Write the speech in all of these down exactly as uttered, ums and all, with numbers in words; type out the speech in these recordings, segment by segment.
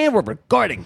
And we're recording.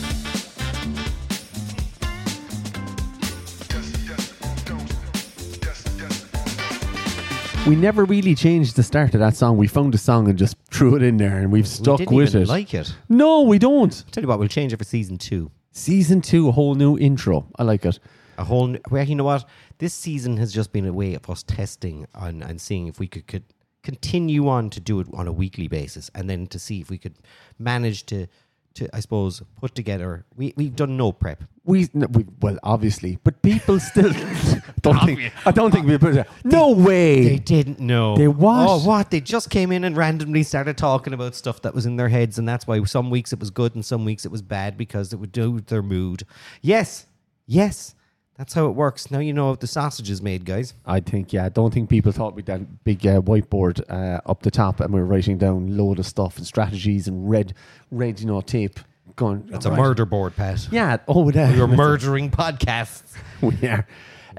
We never really changed the start of that song. We found a song and just threw it in there, and we've stuck we didn't with even it. like it. No, we don't. I'll tell you what, we'll change it for season two. Season two, a whole new intro. I like it. A whole, n- well, you know what? This season has just been a way of us testing on, and seeing if we could, could continue on to do it on a weekly basis, and then to see if we could manage to, to I suppose, put together. We we've done no prep. We, no, we well, obviously, but people still don't think. I don't think we put it. No way. They didn't know. They what? Oh, what? They just came in and randomly started talking about stuff that was in their heads, and that's why some weeks it was good and some weeks it was bad because it would do with their mood. Yes, yes. That's how it works. Now you know if the sausage is made, guys. I think, yeah. I don't think people thought with that big uh, whiteboard uh, up the top, and we were writing down load of stuff and strategies and red, red, you know, tape. Going. It's right. a murder board, Pat. Yeah. Oh, that. We were murdering podcasts. We are.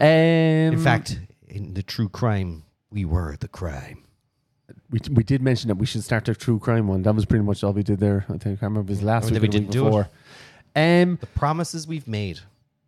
Um, In fact, in the true crime, we were the crime. we we did mention that we should start a true crime one. That was pretty much all we did there. I think I can't remember if it was last I mean, week we or the week didn't do before. Um. The promises we've made.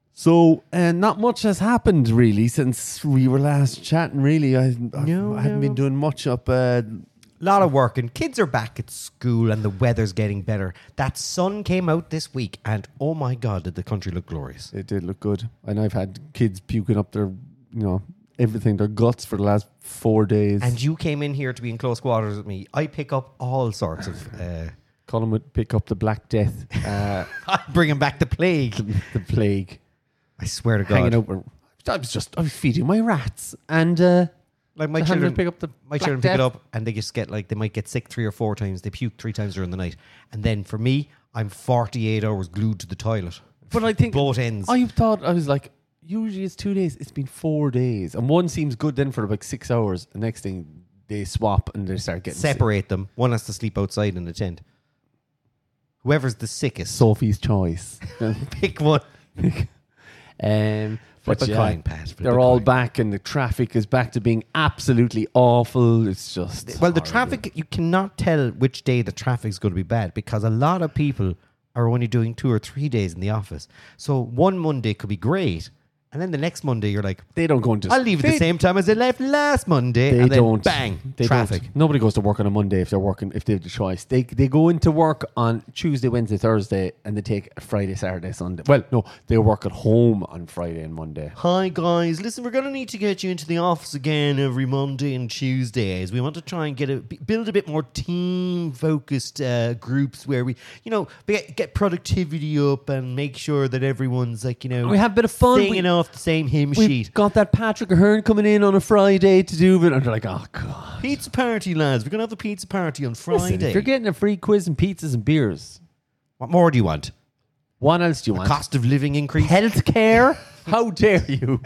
So, uh, not much has happened really since we were last chatting. Really, I, I, No, I haven't no. been doing much up. Uh, A lot of work, and kids are back at school, and the weather's getting better. That sun came out this week, and oh my God, did the country look glorious. it did look good, and I've had kids puking up their, you know, everything, their guts for the last four days. And you came in here to be in close quarters with me. I pick up all sorts of... Uh, Colin would pick up the Black Death, uh, I'm bringing back the plague. the, the plague, I swear to God. hanging out. With, I was just I was feeding my rats, and uh, Like my the children handler pick up the My Black children pick it Death. up and they just get like, they might get sick three or four times. They puke three times during the night. And then for me, I'm forty-eight hours glued to the toilet. But I think Both ends. I thought I was like, usually it's two days. It's been four days, and one seems good then for about six hours. The next thing they swap and they start getting sick. Separate them. One has to sleep outside in the tent. Whoever's the sickest, Sophie's choice. pick one. um, Flip but a yeah, coin, Pat. Flip they're a all coin. back, and the traffic is back to being absolutely awful. It's just Well, the horrible. traffic, you cannot tell which day the traffic's going to be bad because a lot of people are only doing two or three days in the office. So one Monday could be great. And then the next Monday, you're like, They don't go into. I'll leave at they, the same time as I left last Monday. They and then don't. bang, They traffic. Don't. Nobody goes to work on a Monday if they're working. If they have the choice, they they go into work on Tuesday, Wednesday, Thursday, and they take Friday, Saturday, Sunday. Well, no, they work at home on Friday and Monday. Hi guys, listen, we're going to need to get you into the office again every Monday and Tuesdays. We want to try and get a b- build a bit more team focused uh, groups where we, you know, get, get productivity up and make sure that everyone's like, you know, We have a bit of fun. singing We- off the same hymn We've sheet. got that Patrick Ahern coming in on a Friday to do it, and they're like, "Oh God, Pizza party, lads. We're going to have the pizza party on Friday. listen, if you're getting a free quiz and pizzas and beers, What more do you want? what else do you want? Cost of living increase? Healthcare? How dare you?"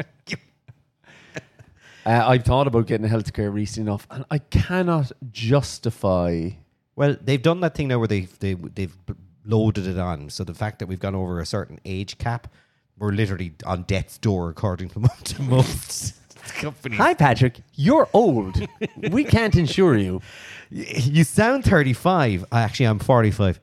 uh, I've thought about getting healthcare recently enough, and I cannot justify. Well, they've done that thing now where they've, they, they've loaded it on. So the fact that we've gone over a certain age cap, we're literally on death's door according to, to most companies. Hi, Patrick. You're old. We can't insure you. You sound thirty-five. Actually, I'm forty-five.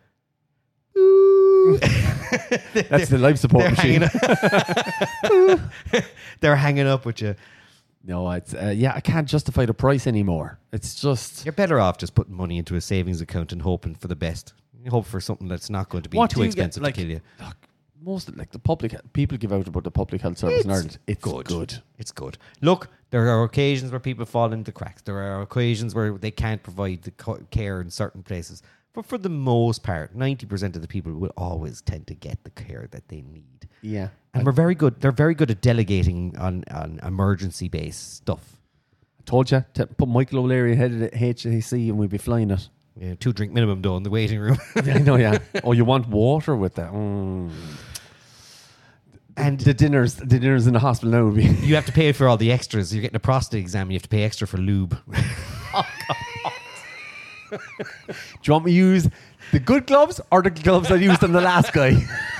That's the life support They're machine. hanging, up. They're hanging up with you. No, it's uh, yeah. I can't justify the price anymore. It's just You're better off just putting money into a savings account and hoping for the best. You hope for something that's not going to be What too do you get, expensive like- to kill you. look, most of, like the public people give out about the public health service in Ireland. It's good. good. It's good. Look, there are occasions where people fall into the cracks. There are occasions where they can't provide the co- care in certain places. But for the most part, ninety percent of the people will always tend to get the care that they need. Yeah, And we're very good. They're very good at delegating on, on emergency-based stuff. I told you to put Michael O'Leary ahead of the H A C and we'd be flying it. Yeah, two drink minimum though in the waiting room. I know. Yeah. Oh, you want water with that? Mm. And the dinners, the dinners in the hospital now would be. You have to pay for all the extras. You're getting a prostate exam. You have to pay extra for lube. Do you want me to use the good gloves or the gloves I used on the last guy?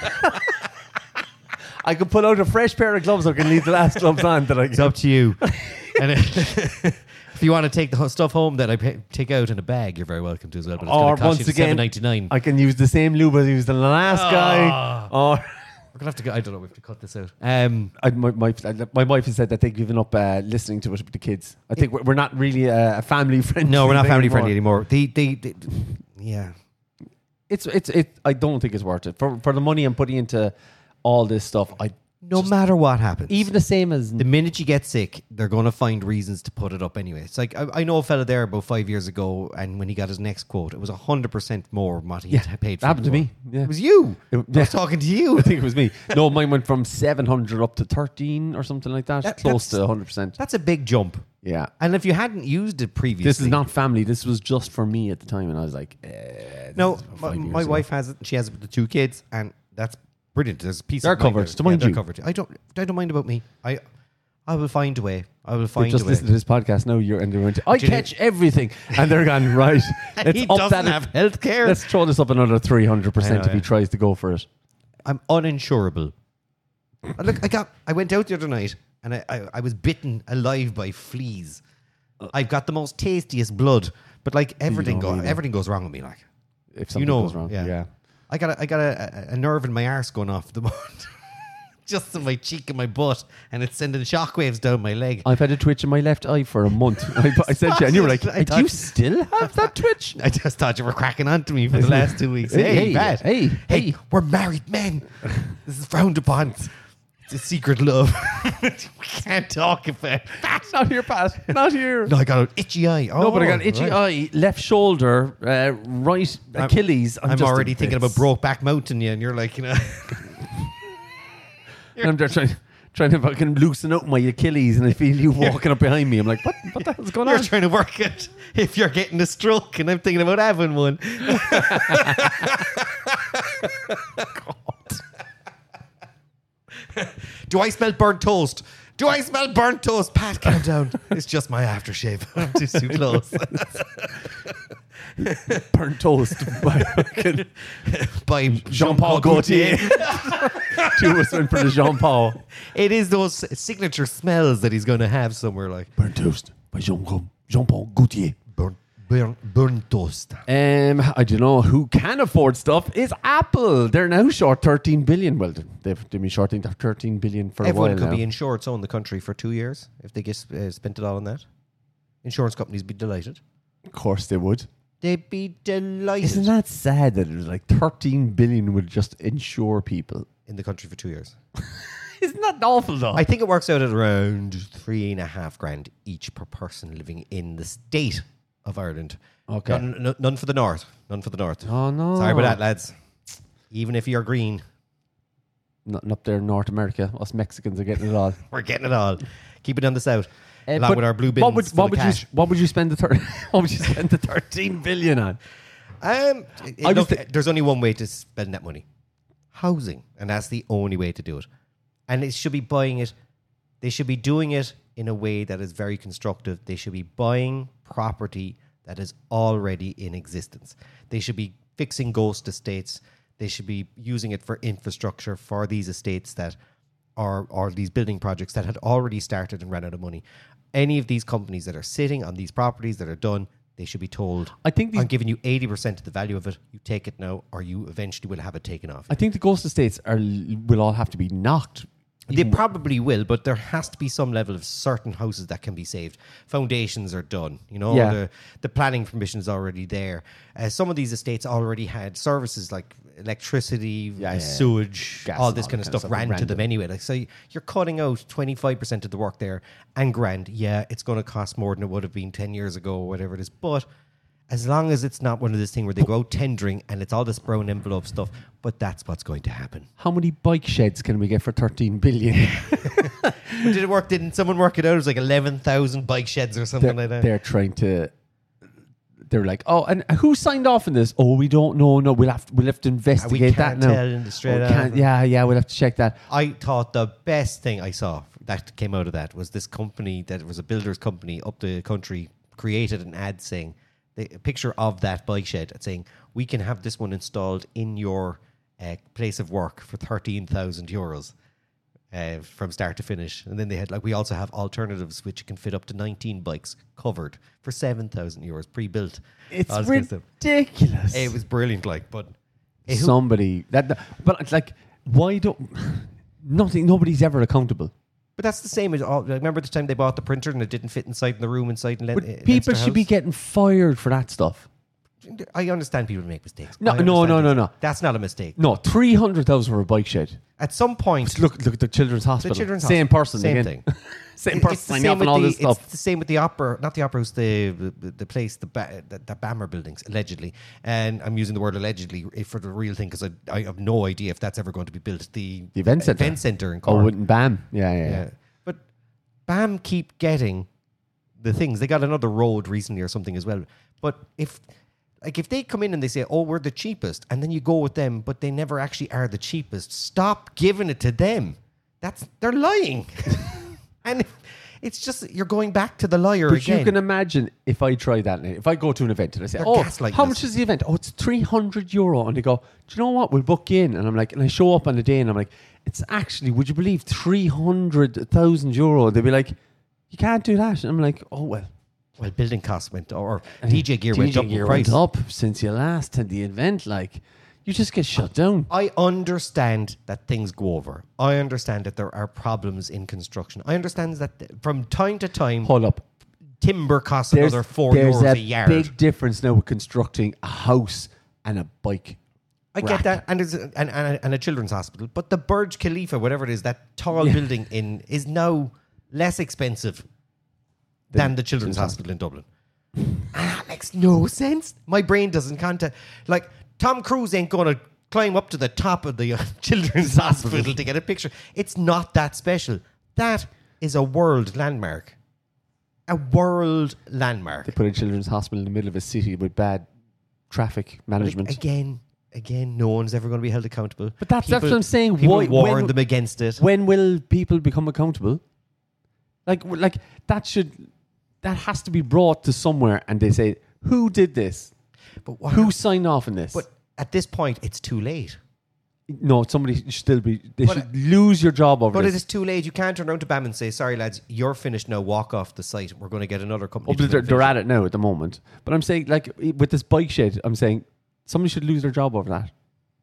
I could pull out a fresh pair of gloves or I can leave the last gloves on that I It's up to you. And it, If you want to take the stuff home that I pay, take out in a bag, you're very welcome to as well. But it's Or going to cost once you again, seven ninety-nine. I can use the same lube as I used on the last Ah. guy. Or We're gonna have to go. I don't know. We have to cut this out. Um, I, my, my, my wife has said that they've given up uh, listening to it with the kids. I think we're, we're not really a, a family friendly. no, we're not thing family anymore. friendly anymore. They, they, they, yeah. It's it's it. I don't think it's worth it for for the money I'm putting into all this stuff. I No matter what happens, even the same as the minute you get sick, they're going to find reasons to put it up anyway. It's like, I, I know a fella there about five years ago, and when he got his next quote, it was one hundred percent more than what he yeah, had paid for. it happened to before. me. Yeah. It was you. It- I yeah. was talking to you. I think it was me. No, mine went from seven hundred up to thirteen or something like that. That- close that's- to one hundred percent. That's a big jump. Yeah. And if you hadn't used it previously... This is not family. This was just for me at the time. And I was like, eh, this No, is my, five years my ago. wife has it. She has it with the two kids, and that's brilliant. There's a piece They're of mind covered. there. To mind they're you. covered. I don't. I don't mind about me. I, I will find a way. I will They find just a way. listen to this podcast now. You're and they're going to, I Do you know- catch everything, and they're gone right. Let's he up doesn't that. have health care. Let's throw this up another three hundred I percent know, if he yeah. tries to go for it. I'm uninsurable. Uh, Look, I got. I went out the other night, and I, I, I was bitten alive by fleas. I've got the most tastiest blood, but like everything don't goes, really. everything goes wrong with me. Like If something you know, goes wrong, yeah. yeah. I got a, I got a, a, a nerve in my arse going off at the moment. Just in my cheek and my butt, and it's sending shockwaves down my leg. I've had a twitch in my left eye for a month. I, I said to you, and you were like, I "Do you thought- still have that twitch?" I just thought you were cracking onto me for the last two weeks. Hey, Hey, hey, Pat. hey, hey, hey. we're married men. This is frowned upon. It's a secret love. We can't talk about that. Not here, Pat. Not here. No, I got an itchy eye. Oh, No, but I got an itchy right. eye, left shoulder, uh, right Achilles. I'm, just already in thinking bits. about Brokeback Mountain, yeah, and you're like, you know. And I'm there trying, trying to fucking loosen up my Achilles, and I feel you walking up behind me. I'm like, what, what the hell's going You're on? trying to work it if you're getting a stroke, and I'm thinking about having one. Do I smell burnt toast? Do I smell burnt toast? Pat, calm down. It's just my aftershave. I'm too, too close. Burnt toast by fucking By Jean-Paul Gaultier. Two of us went for the Jean-Paul. It is those signature smells that he's going to have somewhere, like Burnt toast by Jean- Jean-Paul Gaultier. burnt, burnt, burnt toast. Um, I don't know who can afford stuff. Is Apple? They're now short thirteen billion. Well, they've, they've been shorting thirteen billion for Everyone a while could now. be insured so in the country for two years if they get uh, spent it all on that. Insurance companies be delighted. Of course, they would. They'd be delighted. Isn't that sad that it was like thirteen billion would just insure people? in the country for two years. Isn't that awful though? I think it works out at around three and a half grand each per person living in the state of Ireland. Okay. None, n- none for the north. None for the north. Oh no! Sorry about that, lads. Even if you're green, Nothing up there in North America. Us Mexicans are getting it all. we're getting it all. Keep it down the south. Uh, along but with our blue bins What would, full what of would you cash. What would you spend the thir- What would you spend the thirteen billion on? Um, it- I was look, thi- there's only one way to spend that money: housing, and that's the only way to do it. And they should be buying it. They should be doing it in a way that is very constructive. They should be buying property that is already in existence. They should be fixing ghost estates. They should be using it for infrastructure for these estates that are, or these building projects that had already started and ran out of money. Any of these companies that are sitting on these properties that are done, they should be told, I think these, I'm giving you eighty percent of the value of it. You take it now, or you eventually will have it taken off. I think the ghost estates are will all have to be knocked. They probably will, but there has to be some level of certain houses that can be saved. Foundations are done. You know, Yeah. the, the planning permission is already there. Uh, some of these estates already had services like electricity, Yeah, uh, yeah, yeah. sewage, Gas all and this all kind that of kind of stuff stuff ran to ran them to- anyway. Like, so you're cutting out twenty-five percent of the work there, and grand, yeah, it's going to cost more than it would have been ten years ago or whatever it is. But as long as it's not one of this thing where they go out tendering and it's all this brown envelope stuff, but that's what's going to happen. How many bike sheds can we get for thirteen billion? But did it work? Didn't someone work it out? It was like eleven thousand bike sheds or something they're, like that. they're trying to. They're like, oh, and who signed off on this? Oh, we don't know. No, we'll have to, we'll have to investigate that can't now. tell in the straight Oh, out. can't- yeah, yeah, we'll have to check that. I thought the best thing I saw that came out of that was this company that was a builder's company up the country created an ad saying, the, a picture of that bike shed saying, we can have this one installed in your uh, place of work for thirteen thousand euros. uh, from start to finish. And then they had like we also have alternatives which can fit up to nineteen bikes covered for seven thousand euros pre-built. It's All this kind of stuff. ridiculous. It was brilliant, like, but eh, who- Somebody that, that- but it's like, why don't nothing? Nobody's ever accountable. but that's the same as all. Remember the time they bought the printer and it didn't fit inside in the room inside. In Le- But uh, people Leinster should be House? getting fired for that stuff. I understand people make mistakes. No, I no, understand no, no, it. no. That's not a mistake. No, three hundred thousand for a bike shed. At some point, Look, look at the children's hospital. children's same hospital, person, same again. thing. same It- person it's the signing same off with on all the, this stuff. It's the same with the opera, not the opera house, the the, the place, the, ba- the the Bammer buildings, allegedly. And I'm using the word allegedly for the real thing because I, I have no idea if that's ever going to be built. The, The event centre. event centre in Oh, Cork. wouldn't BAM? Yeah, yeah, yeah. yeah. But BAM keep getting the things. They got another road recently or something as well. But if like if they come in and they say, "Oh, we're the cheapest," and then you go with them, but they never actually are the cheapest, stop giving it to them. That's they're lying, and it's just you're going back to the liar But again. you can imagine if I try that. If I go to an event and I say, They're "Oh, gaslighting how us. much is the event?" "Oh, it's three hundred euro," and they go, "Do you know what? We'll book you in." And I'm like, and I show up on the day, and I'm like, "It's actually, would you believe, three hundred thousand euro?" They'd be like, "You can't do that." And I'm like, "Oh well." well, building costs went, or D J gear D J went up in gear price. went up since you last had the event. Like, you just get shut down. I understand that things go over. I understand that there are problems in construction. I understand that th- from time to time, Hold up. timber costs There's, another four there's euros a, a yard. big difference now with constructing a house and a bike. I rack. get that, and, there's a, and, and, a, and a children's hospital. But the Burj Khalifa, whatever it is, that tall Yeah. building in is now less expensive than the children's children's hospital in Dublin. And that makes no sense. My brain doesn't contact. Like Tom Cruise ain't going to climb up to the top of the uh, children's hospital to get a picture. It's not that special. That is a world landmark. A world landmark. They put a children's hospital in the middle of a city with bad traffic management. Again, again, no one's ever going to be held accountable. But that's- that's what I'm saying. People Why- warn when- them against it. When will people become accountable? Like, w- like that should, that has to be brought to somewhere, and they say, "Who did this? But what Who signed off on this?" But at this point, it's too late. no, somebody should still be. They But should lose your job over But it this. is too late. You can't turn around to BAM and say, "Sorry, lads, you're finished now. Walk off the site. We're going to get another company." Oh, to but they're, finish they're it." at it now at the moment. But I'm saying, like, with this bike shed, I'm saying somebody should lose their job over that.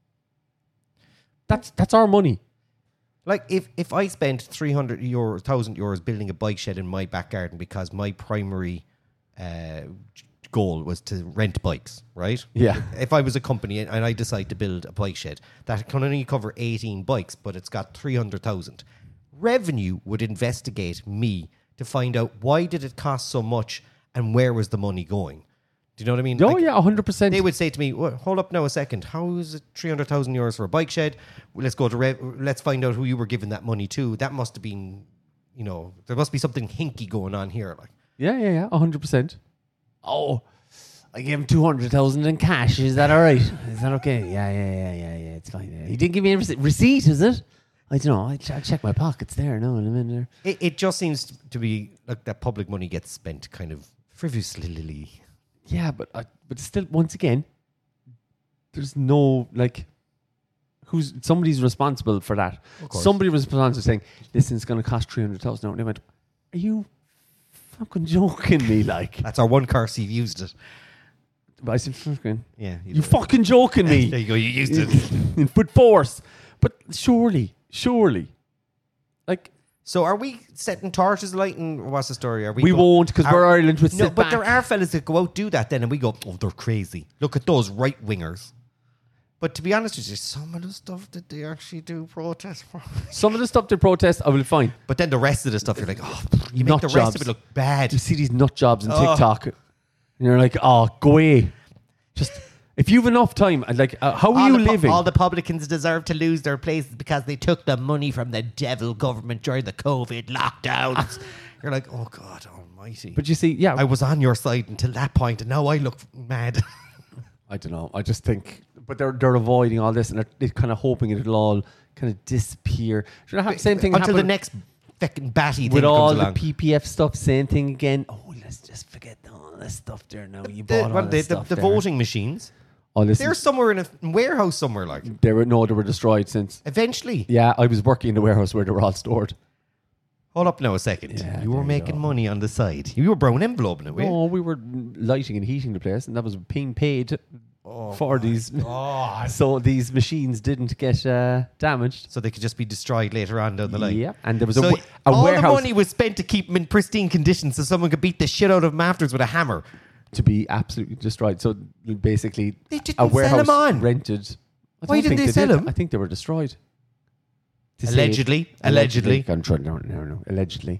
That's that's our money. Like if, if I spent three hundred euros, thousand euros building a bike shed in my back garden because my primary uh, goal was to rent bikes, right? Yeah. If I was a company and I decide to build a bike shed that can only cover eighteen bikes, but it's got three hundred thousand, revenue would investigate me to find out why did it cost so much and where was the money going. Do you know what I mean? Oh Like, yeah, hundred percent. they would say to me, well, "Hold up now a second. How is it three hundred thousand euros for a bike shed? Well, let's go to re- let's find out who you were giving that money to. That must have been, you know, there must be something hinky going on here." Like, Yeah, yeah, yeah, hundred percent. Oh, I gave him two hundred thousand in cash. Is that all right? Is that okay? Yeah, yeah, yeah, yeah, yeah. It's fine. Yeah. He didn't give me a receipt. Receipt, is it? I don't know. I ch- I'll check my pockets there. No, I'm in there. it, it just seems to be like that public money gets spent kind of frivolously. Yeah, but I, but still, once again, there's no like, who's somebody's responsible for that. Of course. Somebody was responsible saying, "Listen, it's going to cost three hundred thousand." And they went, "Are you fucking joking me?" Like, That's our one car. So you've used it. but I said, "Fucking, Yeah, you fucking joking me?" There you go. You used it. in foot force. But surely, surely, like So are we setting torches lighting? Or what's the story? Are we? we go- won't because are- we're Ireland. Would No, sit but back. there are fellas that go out do that then, and we go, "Oh, they're crazy. Look at those right wingers." But to be honest with you, some of the stuff that they actually do protest for. Some of the stuff they protest, I will find. But then the rest of the stuff, you're like, oh, you make Nut the rest jobs. of it look bad. You see these nut jobs on Oh. TikTok, and you're like, "Oh, go away." Just if you've enough time, I'd like, uh, how are all you the, pu- living? all the publicans deserve to lose their places because they took the money from the devil government during the COVID lockdowns. You're like, oh God almighty. but you see, yeah, I was on your side until that point, and now I look mad. I don't know. I just think, but they're they're avoiding all this, and they're, they're kind of hoping it'll all kind of disappear. Should I have same thing until the happen next fucking batty thing with all comes the along. P P F stuff? Same thing again. Oh, let's just forget all this stuff there now. You the, bought all well, the, this the, stuff the there. voting machines. Oh, listen, They're somewhere in a warehouse somewhere, like. they were no, they were destroyed since. Eventually. Yeah, I was working in the warehouse where they were all stored. Hold up now a second. Yeah, you were there you making go. money on the side. You were brown enveloping it, were you? No, we were lighting and heating the place, and that was being paid for these. Oh, So these machines didn't get uh, damaged. so they could just be destroyed later on down the line. Yeah, and there was So a, wa- a all warehouse the money was spent to keep them in pristine condition so someone could beat the shit out of them afterwards with a hammer. to be absolutely destroyed. So basically, They didn't a sell warehouse them on. rented. I Why don't didn't think they sell did. them? I think they were destroyed. To save- Allegedly. Allegedly. I'm trying. No, no, no. Allegedly.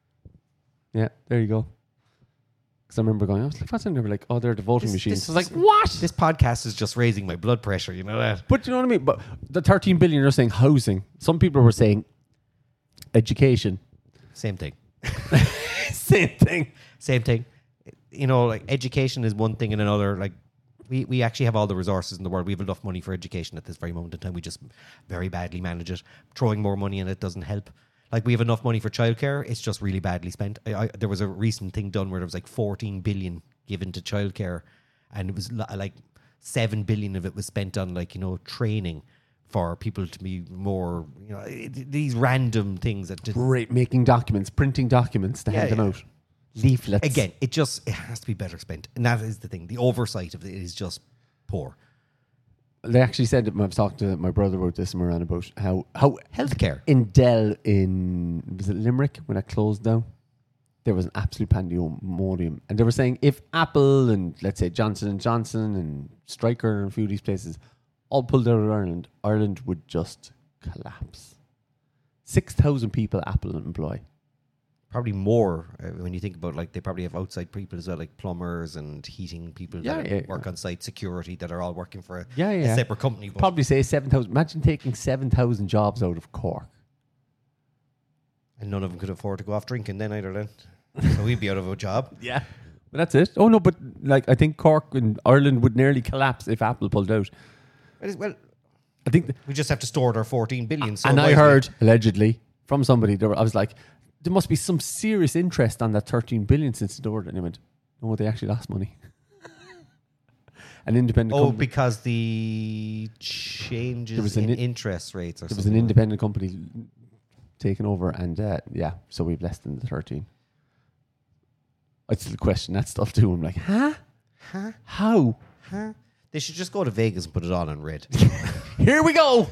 Yeah, there you go. Because I remember going, I was like, what's in there? They were like, oh, they're the voting This- machines. this- I was like, what? This podcast is just raising my blood pressure, you know that? But you know what I mean? But the thirteen billion are saying housing. Some people were saying education. Same thing. Same thing. Same thing. You know, like education is one thing and another. Like we, we actually have all the resources in the world. We have enough money for education at this very moment in time. We just very badly manage it. Throwing more money in it doesn't help. Like we have enough money for childcare. It's just really badly spent. I, I, there was a recent thing done where there was like fourteen billion given to childcare, and it was li- like seven billion of it was spent on like, you know, training for people to be more, you know, it, these random things that just, Great. Making documents, printing documents to Yeah, hand them yeah. out. Leaflets. again, it just it has to be better spent, and that is the thing. The oversight of it is just poor. They actually said, I was talking to my brother about this and we ran about how, how Healthcare. in Dell in, was it Limerick when it closed down? There was an absolute pandemonium. And they were saying if Apple and let's say Johnson and Johnson and Stryker and a few of these places all pulled out of Ireland, Ireland would just collapse. six thousand people Apple employ. Probably more uh, when you think about, like, they probably have outside people as well, like plumbers and heating people Yeah, that yeah, work yeah. on site, security that are all working for a, Yeah, a yeah. separate company. But Probably say seven thousand. Imagine taking seven thousand jobs out of Cork. and none of them could afford to go off drinking then either. Then, so we'd be out of a job. Yeah. But that's it. Oh, no, but like I think Cork and Ireland would nearly collapse if Apple pulled out. It is- Well, I think, th- we just have to store their fourteen billion. So and I wisely. heard allegedly from somebody, there were, I was like, there must be some serious interest on that thirteen billion since the order. And I went, no, they actually lost money. An independent Oh, company. because the changes There was an in in- interest rates or There was something. an independent company taken over, and uh, yeah, so we've less than the thirteen. I still question that stuff too. I'm like, huh? Huh? How? Huh? They should just go to Vegas and put it on in red. Here we go.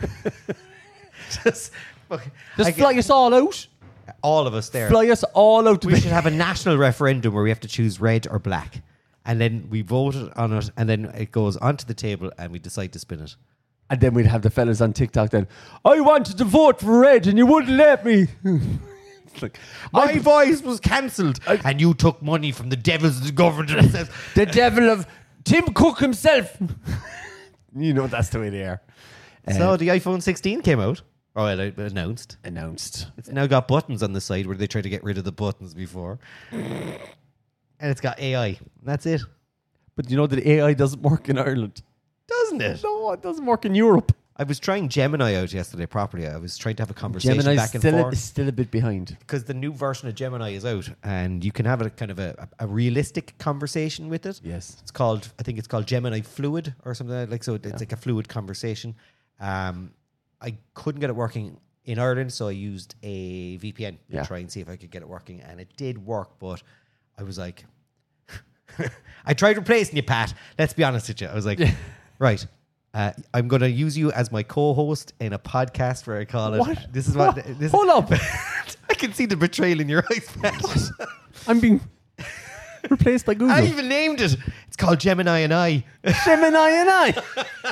just fucking- Just I fly get- us all out. all of us there. Fly us all out to We Vegas. should have a national referendum where we have to choose red or black. And then we vote on it, and then it goes onto the table, and we decide to spin it. And then we'd have the fellas on TikTok then, I wanted to vote for red and you wouldn't let me. It's like, My I- voice was cancelled, and you took money from the devils of the government themselves. the devil of Tim Cook himself. You know that's the way they are. So Uh, the iPhone sixteen came out. Oh, well, it announced. announced. It's now got buttons on the side where they tried to get rid of the buttons before. And it's got A I. That's it. But you know that A I doesn't work in Ireland. Doesn't it? No, it doesn't work in Europe. I was trying Gemini out yesterday properly. I was trying to have a conversation Gemini's back and still a, forth. still a bit behind. Because the new version of Gemini is out, and you can have a kind of a, a realistic conversation with it. Yes. It's called, I think it's called Gemini Fluid or something like that. So it's like a fluid conversation. Um, I couldn't get it working in Ireland, so I used a V P N Yeah. to try and see if I could get it working, and it did work. But I was like, I tried replacing you, Pat. Let's be honest with you. I was like, right. Uh, I'm going to use you as my co-host in a podcast where I call it. What? This is what. What? This Hold up. I can see the betrayal in your eyes, Pat. I'm being replaced by Google. I even named it. It's called Gemini and I. Gemini and I.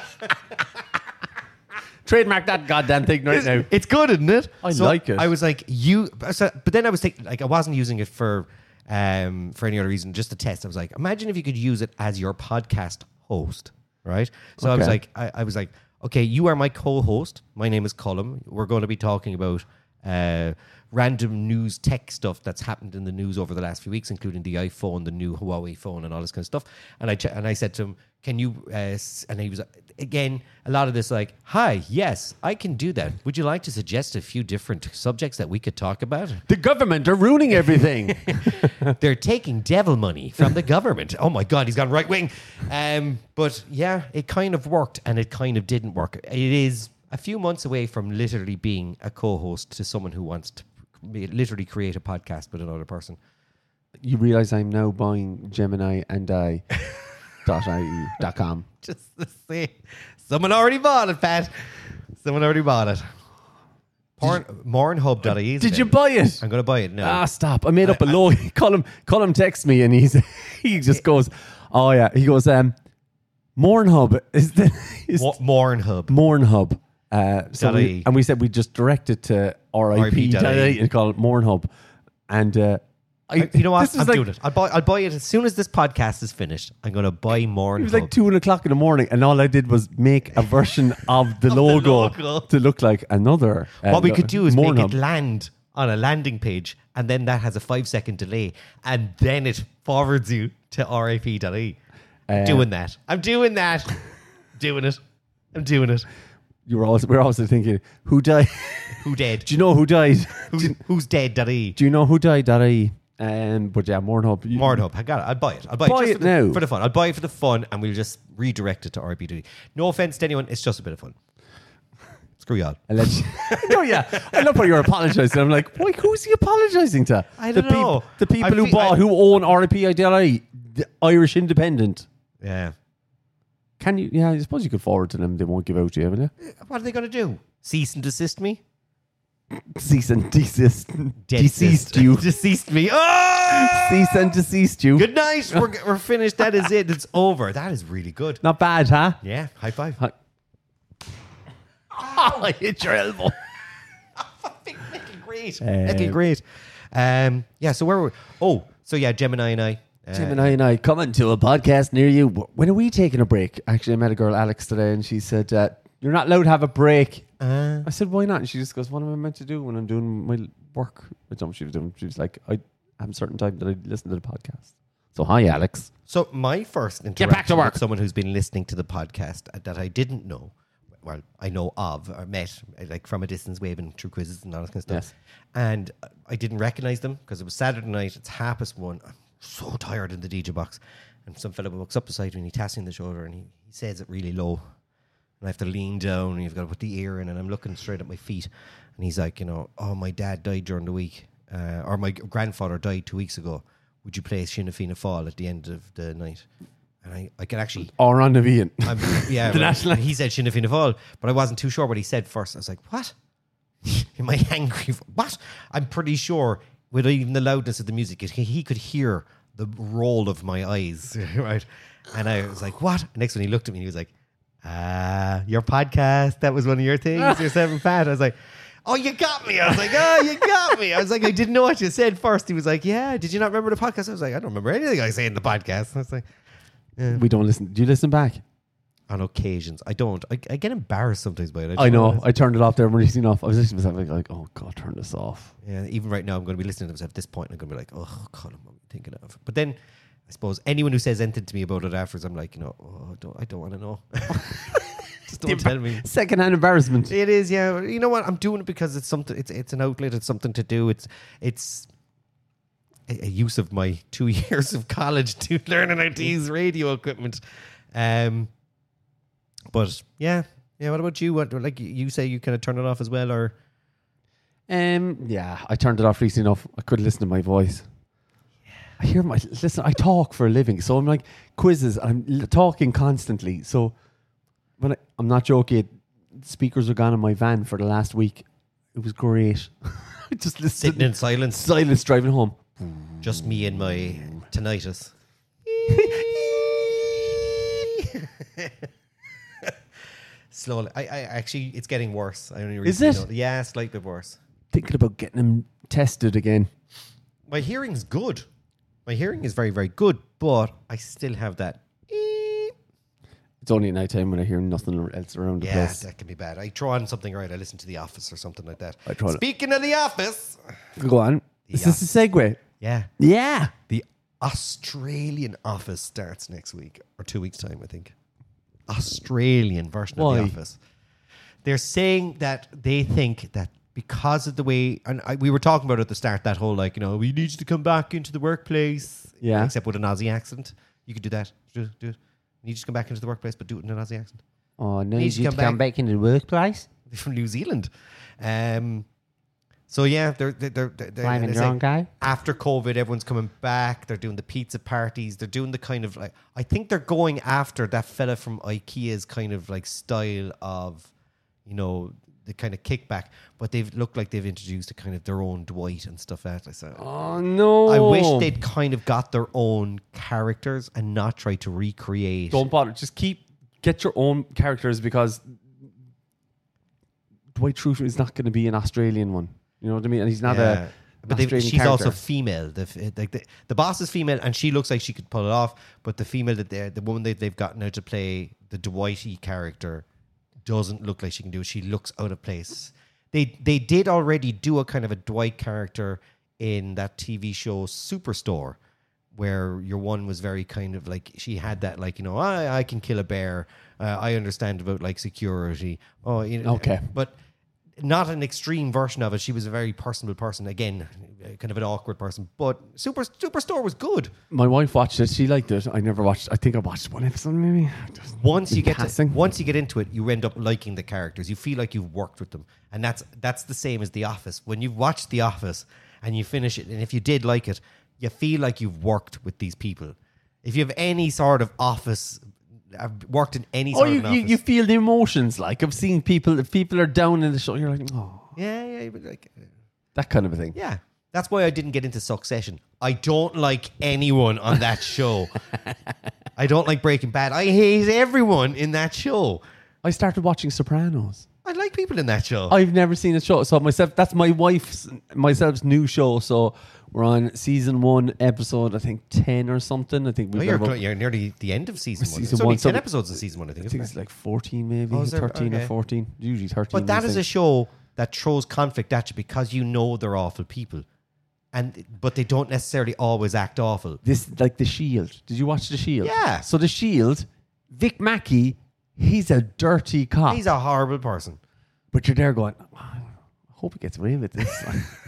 Trademark that goddamn thing right now. It's good, isn't it? I So like it. I was like, you, so, but then I was thinking, like, I wasn't using it for, um, for any other reason, just to test. I was like, imagine if you could use it as your podcast host, right? So I was Okay. like, I, I was like, okay, you are my co-host. My name is Colm. We're going to be talking about uh, random news tech stuff that's happened in the news over the last few weeks, including the iPhone, the new Huawei phone, and all this kind of stuff. And I ch- and I said to him, "Can you?" Uh, s-? And he was again a lot of this like, "Hi, yes, I can do that. Would you like to suggest a few different subjects that we could talk about?" The government are ruining everything. They're taking devil money from the government. Oh my God, he's gone right wing. Um, but yeah, it kind of worked and it kind of didn't work. It is a few months away from literally being a co-host to someone who wants to be, literally create a podcast with another person. You realize I'm now buying Gemini and I dot ie dot com. Just to say, someone already bought it, Pat. Someone already bought it. Porn, Mornhub dot I E. Did you buy it? I'm going to buy it now. Ah, stop. I made up a load. Colin, Colin texts me and he's he just goes, oh yeah. He goes, um, Mornhub is the is Mo- Mornhub. Mornhub. Uh, so we, .ie. and we said we just direct it to R I P dot I E and call it Mornhub. And uh, I, I- you know what? this was I'm like, doing it. I'll buy, I'll buy it as soon as this podcast is finished. I'm going to buy Mornhub. It was like two o'clock in the morning, and all I did was make a version of the, the logo, logo. to look like another. Uh, What we could do is make Mornhub. it land on a landing page, and then that has a five second delay, and then it forwards you to R I P dot I E. I'm Uh, doing that. I'm doing that. doing it. I'm doing it. You were also, we we're also thinking, who died? Who dead? Do you know who died? Who's, who's dead? Dot I E. Do you know who died? Dot I E. Um, but yeah, Mornhub. You- Mornhub. I got it. I'll buy it. I'll buy, Buy it, just it for the, now. for the fun. I'll buy it for the fun, and we'll just redirect it to R I P dot I E. No offense to anyone. It's just a bit of fun. Screw y'all. Alleged- no, yeah. I love how you're apologising. I'm like, why? Who's he apologising to? I the don't know. the people I who feel- bought, I- who own R I P dot I E, the Irish Independent. Yeah. Can you? Yeah, I suppose you could forward to them. They won't give out to you, will you? What are they going to do? Cease and desist me? Cease and desist. Dead Deceased you. Deceased me. Oh! Cease and deceased you. Good night. We're, we're finished. That is it. It's over. That is really good. Not bad, huh? Yeah. High five. Hi- Oh, I hit your elbow. Little great. Um, Little great. Um, yeah, so where were we? Oh, so yeah, Gemini and I. Uh, Gemini and I coming to a podcast near you. When are we taking a break? Actually, I met a girl, Alex, today, and she said, uh, you're not allowed to have a break. Uh, I said, why not? And she just goes, what am I meant to do when I'm doing my work? I don't know what she was doing. She was like, I have a certain time that I listen to the podcast. So, hi, Alex. so my first back to interaction work. with someone who's been listening to the podcast uh, that I didn't know, well, I know of or met, uh, like from a distance, waving through quizzes and all that kind of stuff. Yes. And uh, I didn't recognize them because it was Saturday night. It's half past one. I'm so tired in the D J box. And some fellow walks up beside me and he taps me on the shoulder and he, he says it really low. And I have to lean down and you've got to put the ear in and I'm looking straight at my feet. And he's like, you know, oh, my dad died during the week. Uh, or my grandfather died two weeks ago. Would you play Sinn Féin Fall at the end of the night? And I, I can actually... Or on the Vian. I'm, yeah, The well, national- he said Sinn Féin Fall, but I wasn't too sure what he said first. I was like, what? Am I angry? For, what? I'm pretty sure with even the loudness of the music, it, he could hear the roll of my eyes, right? And I was like, what? Next when he looked at me, he was like, ah, your podcast, that was one of your things, your seven fat. I was like, oh, you got me. I was like, oh, you got me. I was like, I didn't know what you said first. He was like, yeah, did you not remember the podcast? I was like, I don't remember anything I say in the podcast. I was like, We don't listen. Do you listen back? on occasions. I don't. I, I get embarrassed sometimes by it. I know. just- I turned it off there when you off. I was listening to myself like, oh, God, turn this off. Yeah, even right now, I'm going to be listening to myself at this point. I'm going to be like, oh, God, I'm thinking of. But then, I suppose anyone who says anything to me about it afterwards, I'm like, you know, oh, I don't, I don't want to know. Just don't tell me. Secondhand embarrassment. It is, yeah. You know what? I'm doing it because it's something. It's it's an outlet. It's something to do. It's it's a, a use of my two years of college to learning how to use radio equipment. Um, but yeah, yeah. What about you? What like you say you kind of turn it off as well, or Um, yeah, I turned it off recently enough. I couldn't listen to my voice. I hear my listen. I talk for a living, so I'm like quizzes. I'm l- talking constantly. So when I, I'm not joking, speakers are gone in my van for the last week. It was great. I just listened sitting in silence, silence driving home. just me and my tinnitus. Slowly, I, I actually, it's getting worse. I only Is recently it? know- Yeah, slightly worse. Thinking about getting them tested again. My hearing's good. My hearing is very, very good, but I still have that. It's only at night time when I hear nothing else around the Yeah, place. that can be bad. I throw on something, right? I listen to The Office or something like that. I throw it- Speaking of The Office, Go on. Is this a segue? yeah, Yeah. the Australian Office starts next week or two weeks time, I think. Australian version Why? of The Office. They're saying that they think that because of the way, and I, we were talking about at the start, that whole like, you know, we need you to come back into the workplace, Yeah. except with an Aussie accent. You could do that. Do, do it. You need you to come back into the workplace, but do it in an Aussie accent. Oh, no, Needs you to to come come back. into the workplace. They're from New Zealand. Um, so yeah, they're they're, they're, they're Driving they're drunk saying guy. after COVID, everyone's coming back. They're doing the pizza parties. They're doing the kind of like, I think they're going after that fella from IKEA's kind of like style of, you know, the kind of kickback. But they've looked like they've introduced a kind of their own Dwight and stuff like that. So Oh, no. I wish they'd kind of got their own characters and not try to recreate. Don't bother. Just keep get your own characters because Dwight Schrute is not going to be an Australian one. You know what I mean? And he's not Yeah. a. But they, Australian she's character. also female. The, f- like the the boss is female, and she looks like she could pull it off. But the female that they the woman that they've gotten now to play the Dwighty character doesn't look like she can do it. She looks out of place. They they did already do a kind of a Dwight character in that T V show Superstore, where your one was very kind of like she had that like you know I I can kill a bear. Uh, I understand about like security. Oh, you know, Okay. but. Not an extreme version of it. She was a very personable person. Again, kind of an awkward person. But Super Superstore was good. My wife watched it. She liked it. I never watched. I think I watched one episode maybe. Just Once in you get to, passing. once you get into it, you end up liking the characters. You feel like you've worked with them, and that's that's the same as The Office. When you've watched The Office and you finish it, and if you did like it, you feel like you've worked with these people. If you have any sort of office, I've worked in any Oh, sort you, of an you office. you feel the emotions. Like I've seen people. If people are down in the show, you're like, oh, yeah, yeah, but like. that kind of a thing. Yeah. That's why I didn't get into Succession. I don't like anyone on that show. I don't like Breaking Bad. I hate everyone in that show. I started watching Sopranos. I like people in that show. I've never seen a show. So myself, that's my wife's myself's new show. So we're on season one, episode I think ten or something. I think Oh, we've you're, got about- you're nearly the end of season one. Season it's only one, so ten we- episodes in season one, I think. I Isn't think it? it's like fourteen, maybe Oh, is there? thirteen Okay. or fourteen. Usually thirteen. But that these is a days. show that throws conflict at you because you know they're awful people, and but they don't necessarily always act awful. This like The Shield. Did you watch The Shield? Yeah. So The Shield, Vic Mackey, he's a dirty cop. He's a horrible person. But you're there going, "Oh, I hope he gets away with this.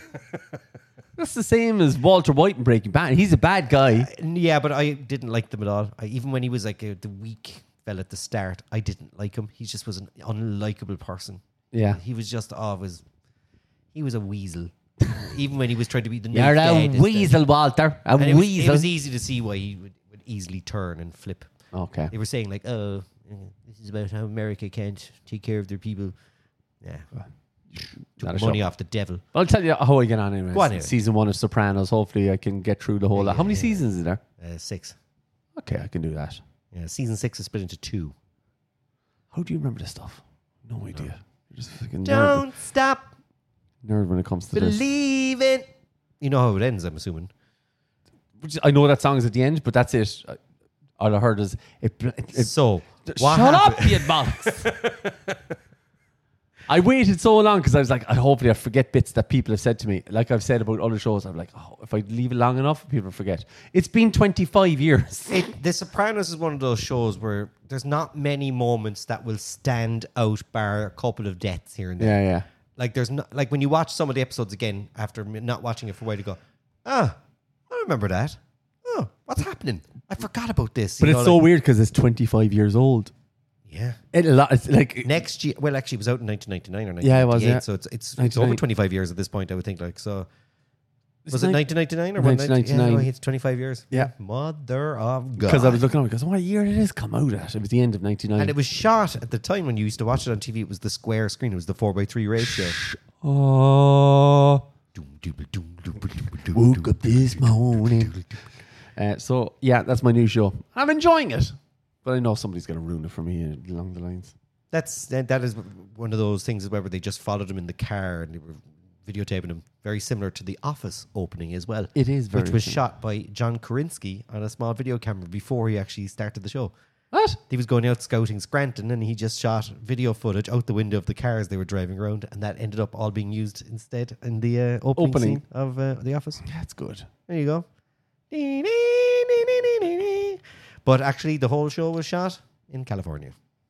That's the same as Walter White in Breaking Bad. He's a bad guy. Yeah, but I didn't like them at all. I, even when he was like a, the weak fella at the start, I didn't like him. He just was an unlikable person. Yeah. He was just, oh, was he was a weasel. Even when he was trying to be the new You're a Fed, weasel, Walter. A and it was, weasel. it was easy to see why he would, would easily turn and flip. Okay. They were saying like, oh, uh, this is about how America can't take care of their people. Yeah. Not a Money show. off the devil. I'll tell you how I get on anyway. Go on anyway. Season one of Sopranos. Hopefully I can get through the whole lot. How many yeah. seasons is there? Uh, six. Okay, I can do that. Yeah, season six is split into two. How do you remember this stuff? No idea. You're just fucking nerd, Don't stop nerd when it comes to this. believing. You know how it ends, I'm assuming. Which- I know that song is at the end, but that's it. I- All I heard is it. it, it So, what shut happened? up, you box. I waited so long because I was like, I hopefully I forget bits that people have said to me. Like I've said about other shows, I'm like, oh, if I leave it long enough, people forget. It's been twenty-five years. It, the Sopranos is one of those shows where there's not many moments that will stand out, bar a couple of deaths here and there. Yeah, yeah. Like there's not like when you watch some of the episodes again after m- not watching it for a while, you go, ah, I remember that. Oh, what's happening? I forgot about this. But You it's know, so like- weird because it's twenty-five years old. yeah. It, a lot, it's like Next year, well, actually, it was out in nineteen ninety-nine or nineteen Yeah, ninety-eight, it was, yeah. so it's it's, it's ninety-nine. over twenty-five years at this point. I would think like so. Was It's it nine- nineteen ninety-nine or nineteen ninety-nine. Yeah, no, it's twenty-five years. Yeah. Mother of God. because I was looking at it because what year did this come out at? It was the end of ninety-nine. and it was shot at the time when you used to watch it on T V. It was the square screen. It was the four by three ratio. oh, woke up this morning. Uh, so yeah, that's my new show. I'm enjoying it, but I know somebody's going to ruin it for me uh, along the lines. That's that, that is one of those things where they just followed him in the car and they were videotaping him. Very similar to The Office opening as well. It is very which was similar. shot by John Korinsky on a small video camera before he actually started the show. What? He was going out scouting Scranton and he just shot video footage out the window of the cars they were driving around, and that ended up all being used instead in the uh, opening, Opening. scene of uh, The Office. That's good. There you go. But actually, the whole show was shot in California.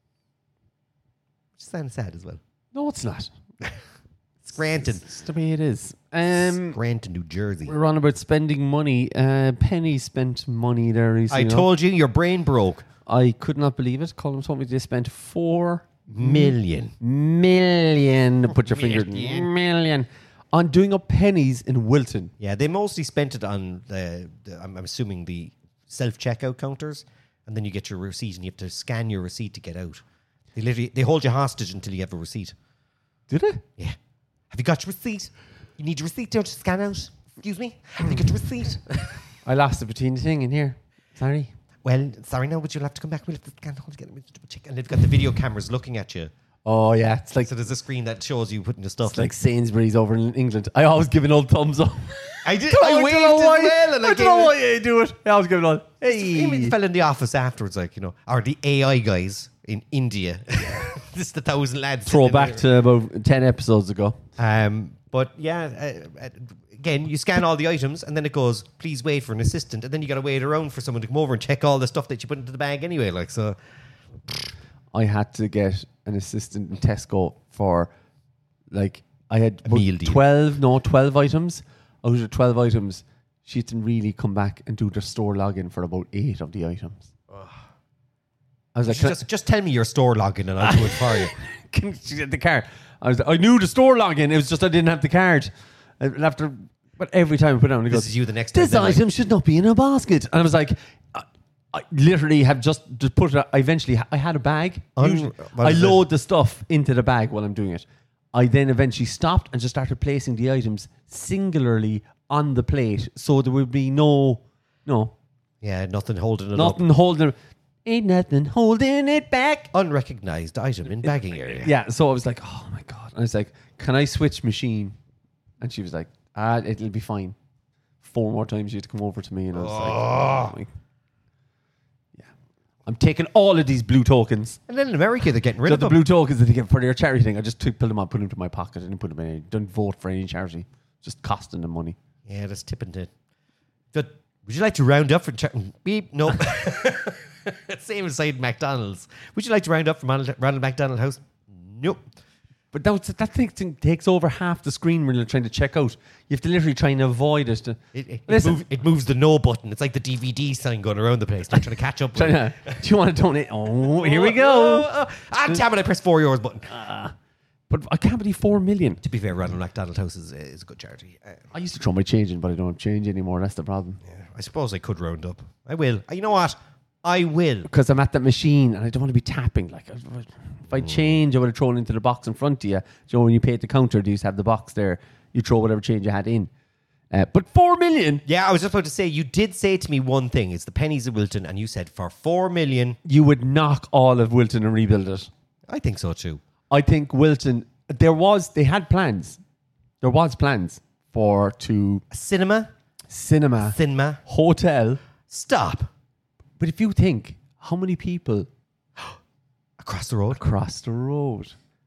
Which sounds sad as well. No, it's not. Scranton. It's the way it is. Um, Scranton, New Jersey. we're on about spending money. Uh, Penny spent money there recently. I told you your brain broke. I could not believe it. Colin told me they spent four Million. million. Put your finger. Million. Million on doing up pennies in Wilton. Yeah, they mostly spent it on the, the I'm, I'm assuming the self-checkout counters, and then you get your receipt and you have to scan your receipt to get out. They literally they hold you hostage until you have a receipt. Did they? Yeah. Have you got your receipt? You need your receipt to scan out. Excuse me? Have you got your receipt? I lost it between the thing in here. Sorry. Well, sorry now, but you'll have to come back. We'll have to scan hold again. We'll double check. And they've got the video cameras looking at you. Oh yeah, it's like So there's a screen that shows you putting the stuff. it's like Sainsbury's over in England. I always give an old thumbs up. I did. I I don't waved know as why. well, and I, I gave don't know it- why you do it. I always give it on. Even Hey. the fella in the office afterwards, like, you know, or the A I guys in India. This is the thousand lads. Throw sitting back there. to about ten episodes ago. Um, but yeah, uh, uh, again, you scan all the items and then it goes, please wait for an assistant. And then you got to wait around for someone to come over and check all the stuff that you put into the bag anyway. Like, so. I had to get an assistant in Tesco for like I had A about meal deal. twelve, no, twelve items. Out of twelve items, she didn't really come back and do the store login for about eight of the items. I was like, can I- Just, just tell me your store login and I'll do it for you. can she get the card? I was, I knew the store login. It was just I didn't have the card. And after, but every time I put it on, it This goes, is you the next this time. then, like, item should not be in a basket. And I was like, I, I literally have just, just put it. I eventually, I had a bag. Un- Usually, what I is it? load the stuff into the bag while I'm doing it. I then eventually stopped and just started placing the items singularly on the plate, so there would be no, no, Yeah, nothing holding it nothing holding. Ain't nothing holding it back. up. Unrecognized item in bagging area. Yeah, so I was like, oh my God. And I was like, can I switch machine? And she was like, ah, it'll be fine. Four more times you had to come over to me. And I was like, oh my. Yeah. I'm taking all of these blue tokens. And then in America, they're getting rid So of the them. blue tokens that they get for their charity thing, I just took, pulled them out, put them into my pocket. I didn't put them in. I don't vote for any charity. Just costing them money. Yeah, that's tipping it. But would you like to round up for cha- beep? No. Same inside McDonald's. Would you like to round up from Ronald, Ronald McDonald House? Nope. But that, that thing, thing takes over half the screen when you're trying to check out. You have to literally try and avoid it. To, It, it, it, Listen. move, it moves the no button. It's like the D V D sign going around the place. They're trying to catch up. try with to- do you want to donate? Oh, here we Oh, go. oh, oh. Ah, damn it, I pressed four euros button. But I can't believe four million. To be fair, Ronald McDonald House is, is a good charity. Uh, I used to throw my change in, but I don't have change anymore. That's the problem. yeah, I suppose I could round up. I will. Uh, You know what? I will. Because I'm at that machine and I don't want to be tapping. Like, if I change, I would have thrown into the box in front of you. Do you know, when you pay at the counter, you just have the box there. You throw whatever change you had in. Uh, but four million, Yeah, I was just about to say, you did say to me one thing. It's the pennies of Wilton, and you said for four million. you would knock all of Wilton and rebuild it. I think so too. I think Wilton, there was, they had plans. There was plans for to A cinema, cinema, cinema. hotel. Stop. But if you think, how many people Across the road. across the road?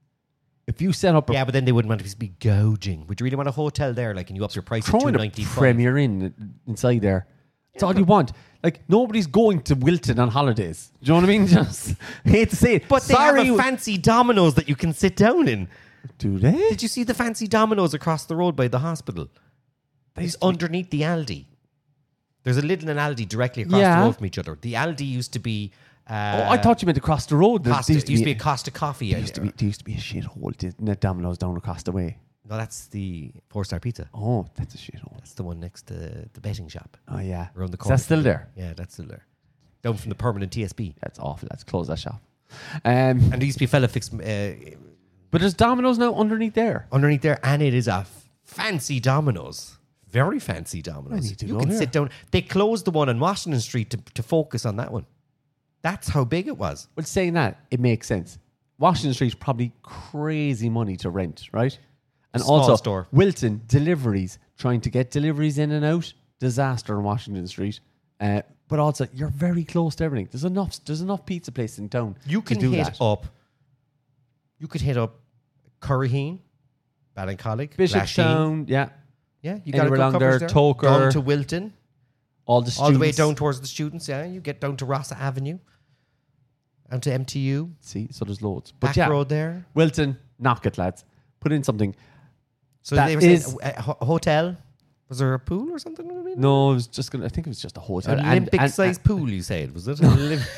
If you set up a Yeah, but then they wouldn't want to be gouging. Would you really want a hotel there, like, and you up your price to two throwing a ninety five? Premier Inn inside there. That's all you want. Like, nobody's going to Wilton on holidays. Do you know what I mean? Just hate to say it. But they Sorry. have a fancy Domino's that you can sit down in. Do they? Did you see the fancy Domino's across the road by the hospital? It's underneath the Aldi. There's a Lidl and Aldi directly across Yeah. the road from each other. The Aldi used to be. Uh, Oh, I thought you meant across the road. There Costa, used it used to be a Costa Coffee. there used to be, there used to be a shithole. Didn't it? Domino's down across the way. No, that's the four star pizza. Oh, that's a shithole. That's the one next to the betting shop Oh, yeah. around the Is corner. that still there? Yeah, that's still there. Down from the permanent T S B. That's awful. Let's close that shop. Um, And there used to be a fella fixed uh, but there's Domino's now underneath there. underneath there, and it is a f- fancy Domino's. Very fancy Domino's. I need to you go can there. sit down. They closed the one on Washington Street to, to focus on that one. That's how big it was. Well, saying that, it makes sense. Washington Street's probably crazy money to rent, right? And Small also, store. Wilton, deliveries, trying to get deliveries in and out, disaster on Washington Street. Uh, but also you're very close to everything. There's enough. There's enough pizza places in town. You to can do hit that. up. You could hit up Curraheen, Ballincollig, Glasheen. Bishopstown, yeah, Yeah, you got a anywhere good along coverage there, there. Toker. Down to Wilton, all the students. all the way down towards the students. Yeah, you get down to Rossa Avenue, down to M T U, See, so there's loads. But back yeah, road there. Wilton, knock it, lads. Put in something. So That they were saying is- a, a ho- hotel. Was there a pool or something? I mean? No, it was just gonna. I think it was just a hotel. An And- Olympic and- sized pool. You said was it? An Olymp-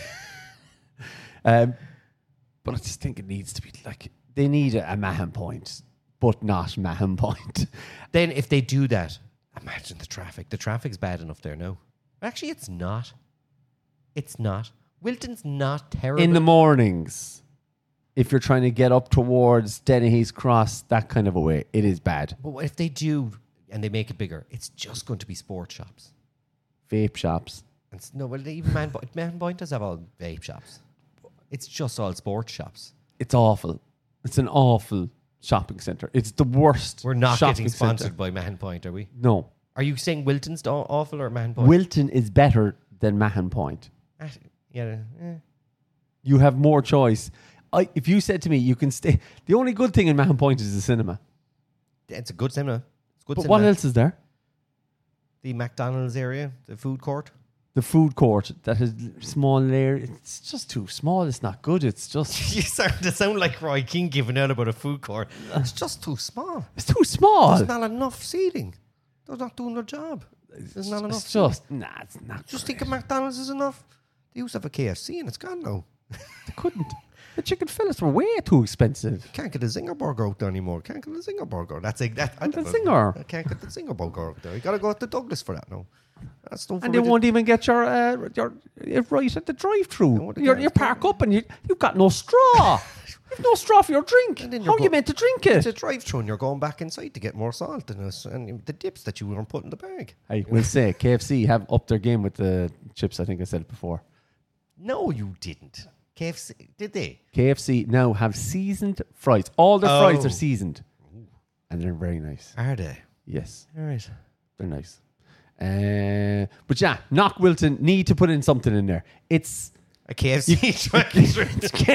Um, but I just think it needs to be like they need a, a Mahon Point, but not Mahon Point. Then if they do that, imagine the traffic. The traffic's bad enough there. No, actually, it's not. It's not. Wilton's not terrible. In the mornings, if you're trying to get up towards Dennehy's Cross, that kind of a way, it is bad. But what if they do and they make it bigger? It's just going to be sport shops. Vape shops. And s- no, well, even Man Point, Man Point does have all vape shops. It's just all sports shops. It's awful. It's an awful shopping centre. It's the worst. We're not shopping getting sponsored centre. by Man Point, are we? No. Are you saying Wilton's aw- awful or Man Point? Wilton is better than Mahon Point. Ah, yeah, eh. You have more choice. I, if you said to me, you can stay. The only good thing in Mahon Point is the cinema. It's a good cinema. It's good But cinema. what else is there? The McDonald's area, the food court. The food court that has small layer. It's just too small. It's not good. It's just. You start to sound like Roy King giving out about a food court. It's just too small. It's too small. There's not enough seating. They're not doing their job. There's not enough. It's just nah. It's not. Just great. think if McDonald's is enough. They used to have a K F C and it's gone now. They couldn't. The chicken fillets were way too expensive. Can't get a Zinger burger out there anymore. Can't get a Zinger burger. That's a, that. I The don't know. Zinger. I can't get the Zinger burger out there. You got to go to Douglas for that now. That's no. And they won't even get your uh, your, your right at the drive-through. No, they You're, can't. you park up and you you've got no straw. You've no straw for your drink. And then How you're are you go- meant to drink It's a it? drive-through and you're going back inside to get more salt and, us, and the dips that you weren't putting in the bag. Hey, we'll say K F C have upped their game with the chips. I think I said it before. No, you didn't. K F C, did they? K F C now have seasoned fries. All their fries Oh. are seasoned, and they're very nice. Are they? Yes, All right. they're nice. Uh, but yeah, Knock Wilton need to put in something in there. It's A K F C drive-through.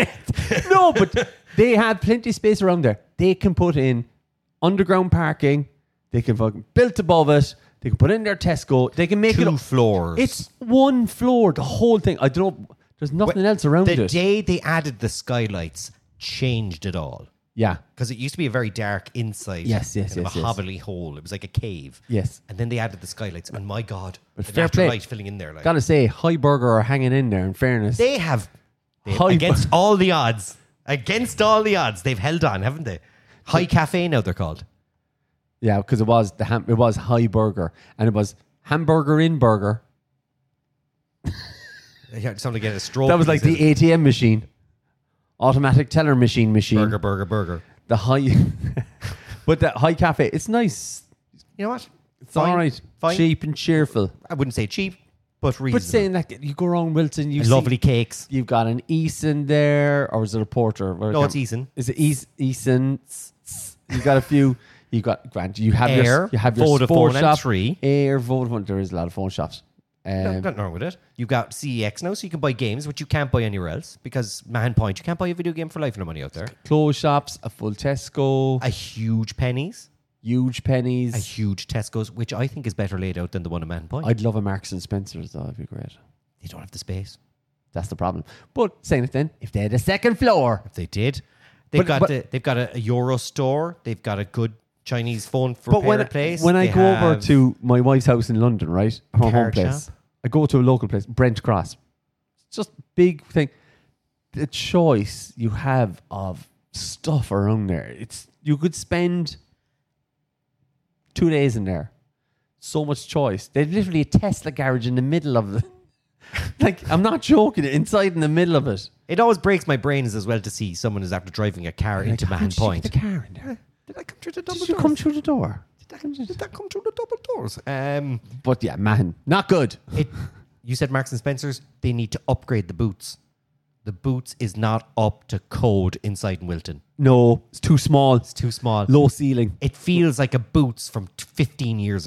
no, but they have plenty of space around there. They can put in underground parking. They can fucking built above it. They can put in their Tesco. They can make it Two up. floors. It's one floor, the whole thing. I don't know. There's nothing else around the it. day they added the skylights changed it all. yeah. Because it used to be a very dark inside. Yes, yes, kind of yes, a yes. hobbly hole. It was like a cave. Yes. And then they added the skylights. And my God, But the fair natural play. light filling in there. Like Gotta say, High Burger are hanging in there. In fairness, they have, they- High against all the odds, against all the odds, they've held on, haven't they? High Cafe now they're called. yeah, because it was the ham, it was High Burger, and it was hamburger in burger. Yeah, something to get a stroke. That was like the A T M machine, automatic teller machine machine. burger, burger, burger. The High, but the High Cafe, it's nice. You know what? It's all right, Fine. cheap and cheerful. I wouldn't say cheap, but reasonable. But saying that, you go around Wilton, you And see, lovely cakes. You've got an Eason there, or is it a Porter? Well, I No, can't- it's Eason. Is it Eas- Eason? You got a few. You got Grant. You have your Air, you have your Vodafone sport and shop. Three. Air, Vodafone. There is a lot of phone shops. No, Um, nothing wrong with it. You got C E X now, so you can buy games, which you can't buy anywhere else because Man Point, you can't buy a video game for life no money out there. clothes shops, a full Tesco, A huge Pennies, huge a Pennies. huge Tesco's, which I think is better laid out than the one at Man Point. I'd love a Marks and Spencers though. It'd be great. They don't have the space. That's the problem. But saying it then, if they had a second floor, If they did, they've But- got but- the, they've got a, a Euro store. They've got a good Chinese phone for but when I, place. when I They go over have- to my wife's house in London, right, her home Card place, shop. I go to a local place, Brent Cross. It's just big thing. The choice you have of stuff around there, it's you could spend two days in there. So much choice. They literally a Tesla garage in the middle of the. Like I'm not joking. Inside in the middle of it. it always breaks my brains as well to see someone is after driving a car into Like, how Man did you Point. get the car in there. Did I come through the double Did you doors? come through the door? Did that, did that come through the double doors? Um, But yeah, man, not good. it. You said Marks and Spencers. They need to upgrade the boots. The boots is not up to code inside in Wilton. No, it's too small. It's too small. Low ceiling. It feels like a boots from t- fifteen years ago.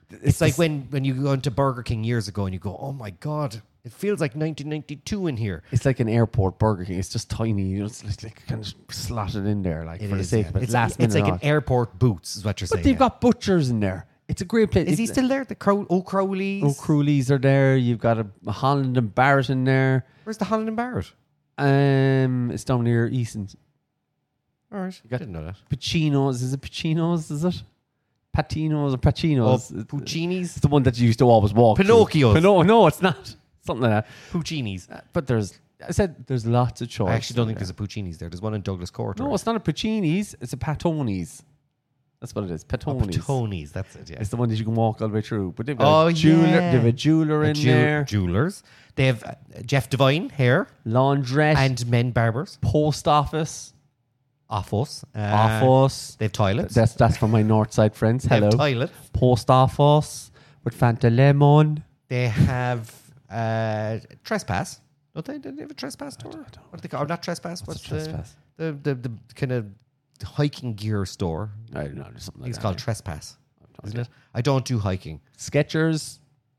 It's, like just- when, when you go into Burger King years ago and you go, oh my God, it feels like nineteen ninety-two in here. It's like an airport Burger King. It's just tiny. You know, it's like, like kind of slotted in there, like It for the is, sake yeah. of it. It's, Last it's minute like an on. airport Boots, is what you're But saying. they've yeah. got butchers in there. It's a great place. Is he It's- still there? The Crow, O'Crowley's? O'Crowley's are there. You've got a, a Holland and Barrett in there. Where's the Holland and Barrett? Um, it's down near Easton's. All right. I got- didn't know that. Pacino's. Is it Pacino's? Is it? Patinos or Oh, Pacino's? Puccini's? It's the one that you used to always walk. through. Pinocchio's. Pino- no, it's not. Something like that. Puccini's. Uh, But there's, I said there's lots of choice. I actually don't think there. there's a Puccini's there. There's one in Douglas Court. No, or- it's not a Pacini's. It's a Patoni's. That's what it is. Oh, Patoni's. Tony's. That's it, yeah. It's the one that you can walk all the way through. But they've got Oh, a jeweler. yeah. They have a jeweler A in jew- there. Jewelers. They have uh, Jeff Devine hair Laundrette. and men barbers. post office. Office. Uh, office. They have toilets. That's that's for my north side friends. They have Hello. toilets. Post office with Fanta Lemon. They have uh, trespass. Don't they? Do they have a trespass store? What do they call? Or not trespass. What's, What's a trespass? The, the the the kind of hiking gear store? I don't know. There's something I like think it's that. called yeah. trespass, No isn't idea. it? I don't do hiking. Skechers.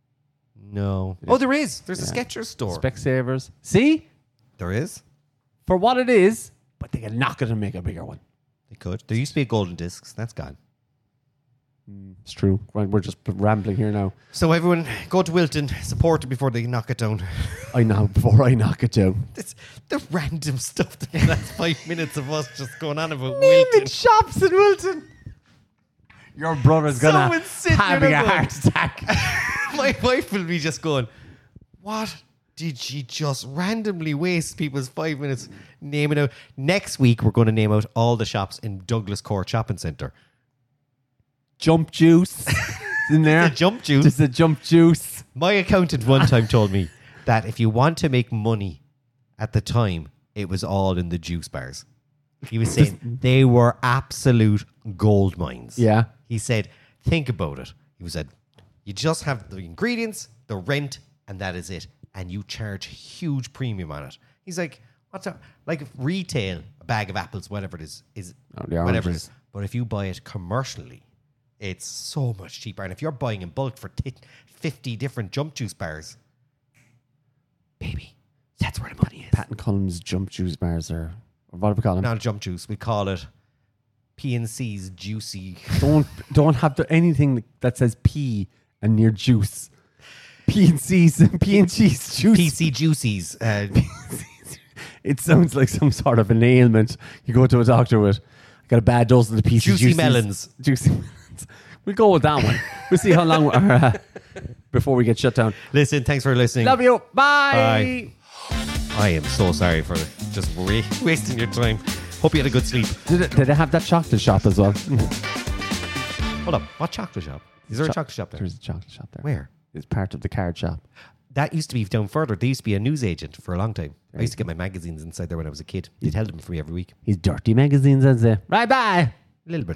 No. Oh, there is. There's a Yeah. Skechers store. Specsavers. See? there is. For what it is, but they can knock it and make a bigger one. They could. There used to be a Golden Discs. That's gone. It's true. Right, we're just rambling here now. So everyone, go to Wilton, support it before they knock it down. I know before I knock it down. It's the random stuff. The last five minutes of us just going on about Naming Wilton. shops in Wilton. Your brother's gonna Someone's sitting having there a going- heart attack. My wife will be just going, what did she just randomly waste people's five minutes naming out? Next week, we're going to name out all the shops in Douglas Court Shopping Centre. Jump juice in there. The jump juice. Just a jump juice. My accountant one time told me that if you want to make money at the time, it was all in the juice bars. He was saying they were absolute gold mines. Yeah. He said, think about it. He said, you just have the ingredients, the rent, and that is it. And you charge huge premium on it. He's like, what's that? Like retail, a bag of apples, whatever it is, is Oh, the whatever it oranges. is. But if you buy it commercially, it's so much cheaper. And if you're buying in bulk for t- fifty different jump juice bars, baby, that's where the money is. Pat and Cullum's jump juice bars are, or what do we call them? Not jump juice. We call it P and C's juicy. Don't don't have the, anything that says P and near juice. P and C's and P and G's juice. P C Juicies. Uh, It sounds like some sort of an ailment you go to a doctor with. I got a bad dose of the P C Juicy juices. melons. Juicy melons. We'll go with that one. We'll see how long we're, uh, before we get shut down. listen, thanks for listening. Love you. Bye. Bye. I am so sorry for just wa- wasting your time. Hope you had a good sleep. Did, it, did they have that chocolate shop as well? Hold up. What chocolate shop? Is there a Cho- chocolate shop there? There's a chocolate shop there. Where? It's part of the card shop. That used to be down further. There used to be a newsagent for a long time. I used to get my magazines inside there when I was a kid. They'd held them for me every week. His dirty magazines, I'd say. Right, bye. A little bit.